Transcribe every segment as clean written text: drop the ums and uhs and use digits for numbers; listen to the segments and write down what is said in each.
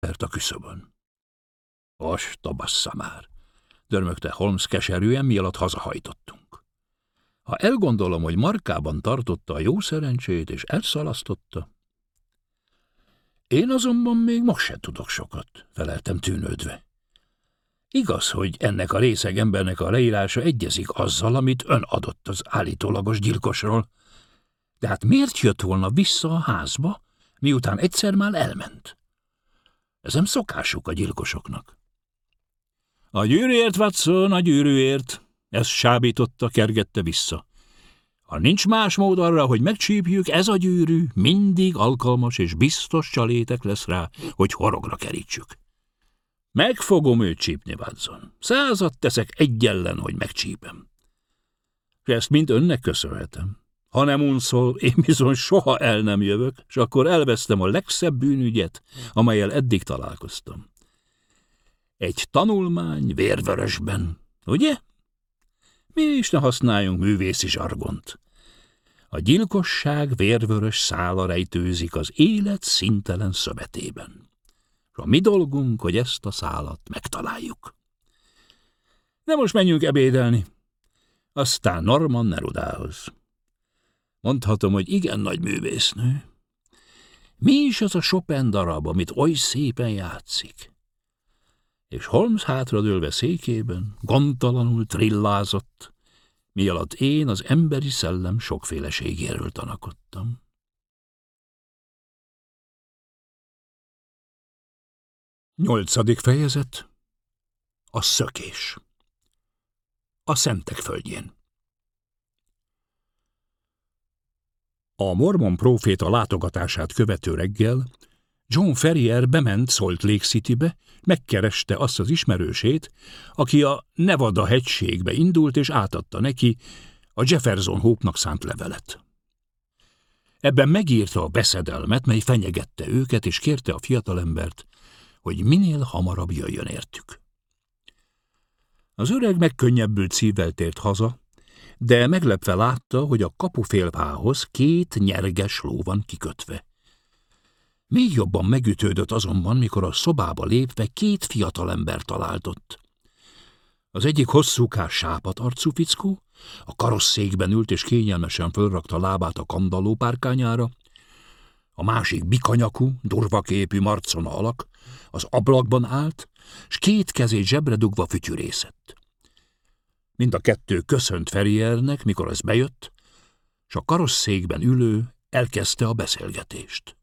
a küszöbön. Osta bassza már, dörmögte Holmes keserűen, mielőtt hazahajtottunk. Ha elgondolom, hogy markában tartotta a jó szerencsét, és elszalasztotta. Én azonban még most se tudok sokat, feleltem tűnődve. Igaz, hogy ennek a részeg embernek a leírása egyezik azzal, amit ön adott az állítólagos gyilkosról, de hát miért jött volna vissza a házba, miután egyszer már elment? Ez nem szokásuk a gyilkosoknak. A gyűrűért, Watson, a gyűrűért, ezt sábította, kergette vissza. Ha nincs más mód arra, hogy megcsípjük, ez a gyűrű mindig alkalmas és biztos csalétek lesz rá, hogy horogra kerítsük. Meg fogom őt csípni, Watson. 100 teszek egy ellen, hogy megcsípem. És ezt mind önnek köszönhetem. Ha nem unszol, én bizony soha el nem jövök, és akkor elvesztem a legszebb bűnügyet, amellyel eddig találkoztam. Egy tanulmány vérvörösben, ugye? Mi is ne használjunk művészi zsargont. A gyilkosság vérvörös szála rejtőzik az élet színtelen szövetében. És a mi dolgunk, hogy ezt a szálat megtaláljuk. De most menjünk ebédelni, aztán Norman Nerudához. Mondhatom, hogy igen nagy művésznő. Mi is az a Chopin darab, amit oly szépen játszik? És Holmes hátradőlve székében, gondtalanul trillázott, mi alatt én az emberi szellem sokféleségéről tanakodtam. 8. fejezet. A szökés. A Szentek földjén. A mormon próféta látogatását követő reggel John Ferrier bement Salt Lake Citybe, megkereste azt az ismerősét, aki a Nevada hegységbe indult, és átadta neki a Jefferson Hope-nak szánt levelet. Ebben megírta a beszedelmet, mely fenyegette őket, és kérte a fiatalembert, hogy minél hamarabb jöjjön értük. Az öreg megkönnyebbült szívvel tért haza, de meglepve látta, hogy a kapufélfához 2 nyerges ló van kikötve. Még jobban megütődött azonban, mikor a szobába lépve 2 fiatalember találtott. Az egyik hosszúkás sápat arcú fickó, a karosszékben ült és kényelmesen fölrakta lábát a kandalló párkányára, a másik bikanyakú, durvaképű marcona alak, az ablakban állt, s 2 kezét zsebre dugva fütyürészett. Mind a 2 köszönt Ferriernek, mikor ez bejött, s a karosszékben ülő elkezdte a beszélgetést.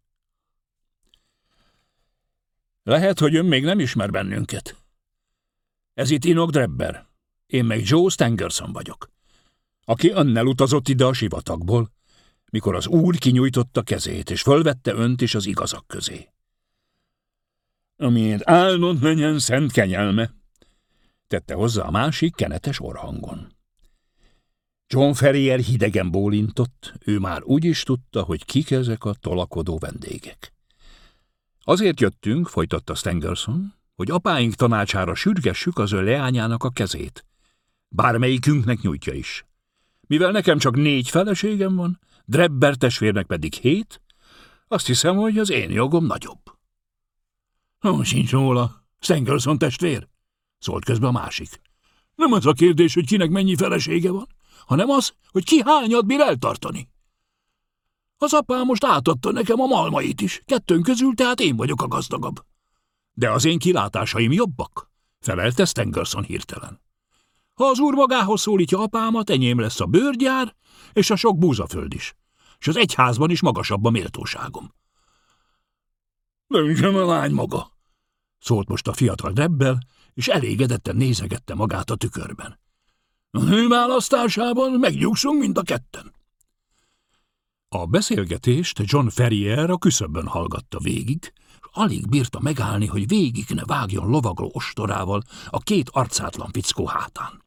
Lehet, hogy ön még nem ismer bennünket. Ez itt Enoch Drebber, én meg Joe Stangerson vagyok, aki önnel utazott ide a sivatagból, mikor az úr kinyújtotta kezét, és fölvette önt is az igazak közé. Amiért áldott legyen szent kenyelme, tette hozzá a másik kenetes orrhangon. John Ferrier hidegen bólintott, ő már úgy is tudta, hogy kik ezek a tolakodó vendégek. Azért jöttünk, folytatta Stangerson, hogy apáink tanácsára sürgessük az ő leányának a kezét. Bármelyikünknek nyújtja is. Mivel nekem csak 4 feleségem van, Drebber testvérnek pedig 7, azt hiszem, hogy az én jogom nagyobb. Sincs róla, Stangerson testvér, szólt közbe a másik. Nem az a kérdés, hogy kinek mennyi felesége van, hanem az, hogy ki hányat bír eltartani. Az apám most átadta nekem a malmait is, 2 közül, tehát én vagyok a gazdagabb. De az én kilátásaim jobbak, felelte Stangerson hirtelen. Ha az úr magához szólítja apámat, enyém lesz a bőrgyár és a sok búzaföld is, és az egyházban is magasabb a méltóságom. Döntsön a lány maga, szólt most a fiatal Drebber, és elégedetten nézegette magát a tükörben. A nő választásában megnyugszunk mind a 2. A beszélgetést John Ferrier a küszöbön hallgatta végig, és alig bírta megállni, hogy végig ne vágjon lovagló ostorával a 2 arcátlan fickó hátán.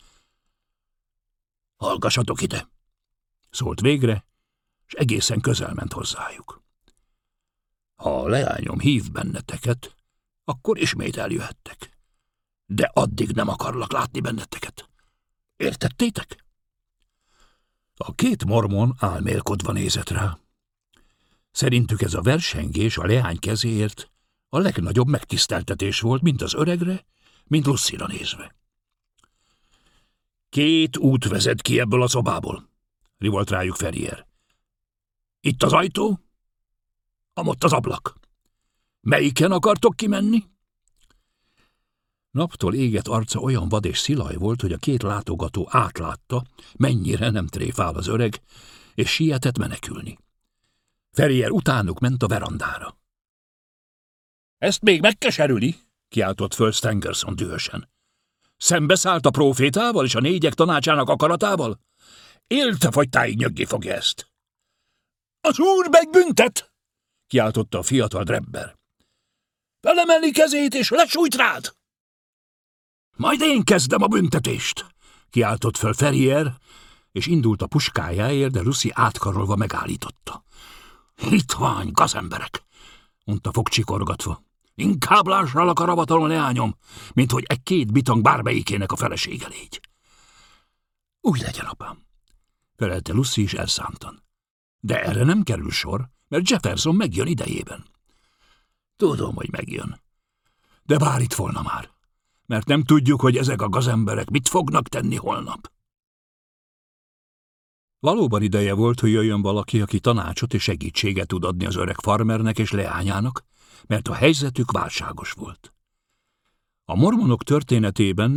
Hallgassatok ide, szólt végre, és egészen közel ment hozzájuk. Ha a leányom hív benneteket, akkor ismét eljöhettek. De addig nem akarlak látni benneteket. Értettétek? A 2 mormon álmélkodva nézett rá. Szerintük ez a versengés a leány kezéért A legnagyobb megtiszteltetés volt mind az öregre, mind Lucyra nézve. 2 út vezet ki ebből a szobából, rivolt rájuk Ferrier. Itt az ajtó, amott az ablak. Melyiken akartok kimenni? Naptól égett arca olyan vad és szilaj volt, hogy a 2 látogató átlátta, mennyire nem tréfál az öreg, és sietett menekülni. Ferrier utánuk ment a verandára. Ezt még megkeserüli, kiáltott föl Stangerson dühösen. Szembeszállt a prófétával és a 4 tanácsának akaratával? Éltefogytáig nyögni fogja ezt. Az úr megbüntet, kiáltotta a fiatal Drebber. Felemeli kezét és lesújt rád! Majd én kezdem a büntetést, kiáltott föl Ferrier, és indult a puskájáért, de Lucy átkarolva megállította. Hitvány gazemberek, mondta fogcsikorgatva. Inkább lássalak a ravatalon leányom, mint hogy 2 bitang bármelyikének a felesége légy. Úgy legyen, apám, felelte Lucy is elszántan. De erre nem kerül sor, mert Jefferson megjön idejében. Tudom, hogy megjön. De vár itt volna már, mert nem tudjuk, hogy ezek a gazemberek mit fognak tenni holnap. Valóban ideje volt, hogy jöjjön valaki, aki tanácsot és segítséget tud adni az öreg farmernek és leányának, mert a helyzetük válságos volt. A mormonok történetében